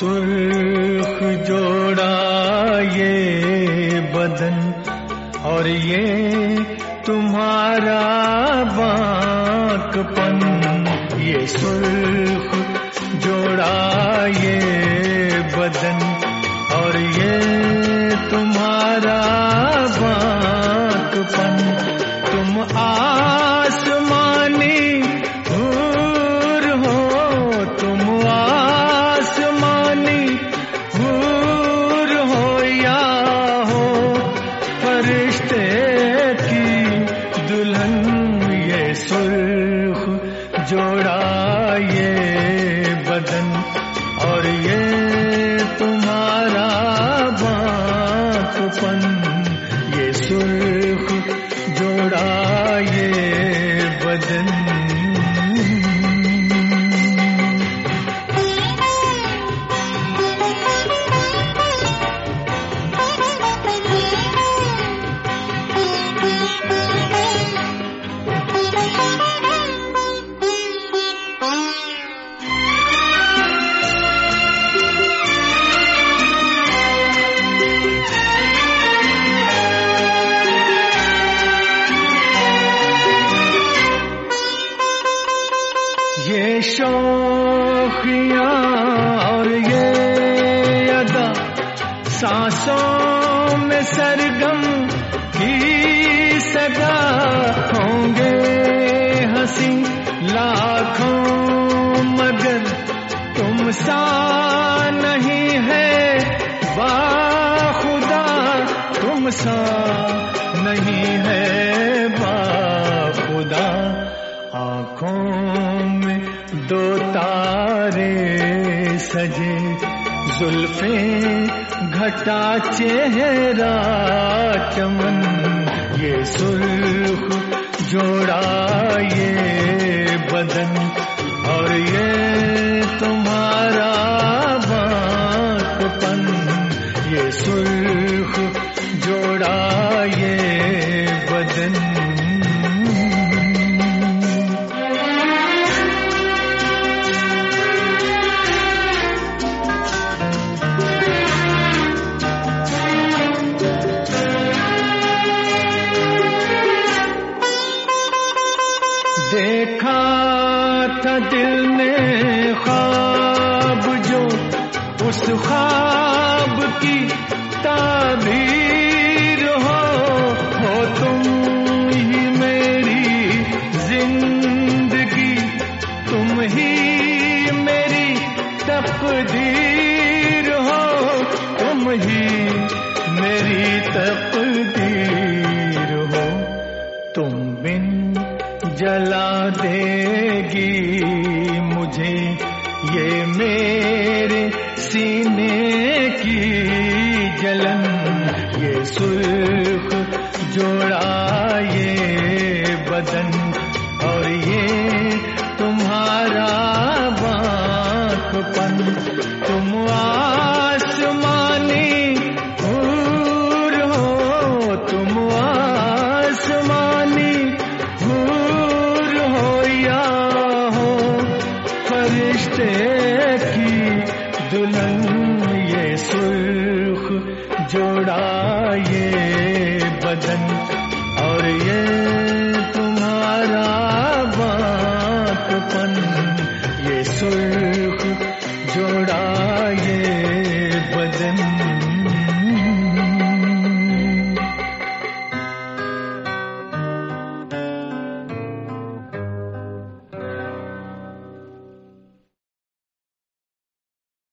सुर्ख जोड़ा ये बदन और ये तुम्हारा बांकपन, ये सुर्ख जोड़ा ये बदन और ये तुम्हारा बांकपन। तुम आसमानी हूर हो, तुम आसमानी हूर हो या हो फरिश्ते की दुल्हन, ये सुर्ख जोड़ा ये बदन और ये तुम्हारा बांकपन, ये सुर्ख जोड़ा ये बदन। ये शौकियाँ और ये अदा सांसों में सरगम की सदा, होंगे हंसी लाखों मगर तुम सा नहीं है बाखुदा, तुम सा नहीं है बाखुदा। आँखों में दो तारे सजे, जुल्फे घटा चेहरा चमन, ये सुर्ख जोड़ा ये बदन और ये तुम्हारा बांकपन, ये सुर्ख जोड़ा ये बदन। देखा था दिल ने ख्वाब जो, उस ख्वाब की ताबीर हो तुम ही मेरी जिंदगी, तुम ही मेरी तकदीर हो, तुम ही मेरी तकदीर हो। तुम बिन जला देगी मुझे ये मेरे सीने की जलन, ये सुर्ख जोड़ा ये बदन और ये तुम्हारा बांकपन। तुम आसमानी हूर हो, तुम आसमानी हूर हो या हो फरिश्ते की दुल्हन, ये सुर्ख जोड़ा ये बदन